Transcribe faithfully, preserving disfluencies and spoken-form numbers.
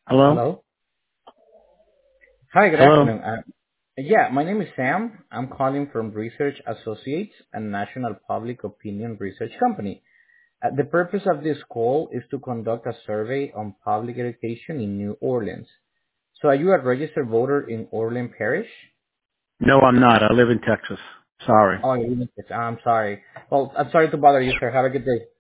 Hello? Hello. Hi, good Hello? afternoon. Uh, yeah, my name is Sam. I'm calling from Research Associates, a national public opinion research company. Uh, the purpose of this call is to conduct a survey on public education in New Orleans. So are you a registered voter in Orleans Parish? No, I'm not. I live in Texas. Sorry. Oh, you didn't- I'm sorry. Well, I'm sorry to bother you, sir. Have a good day.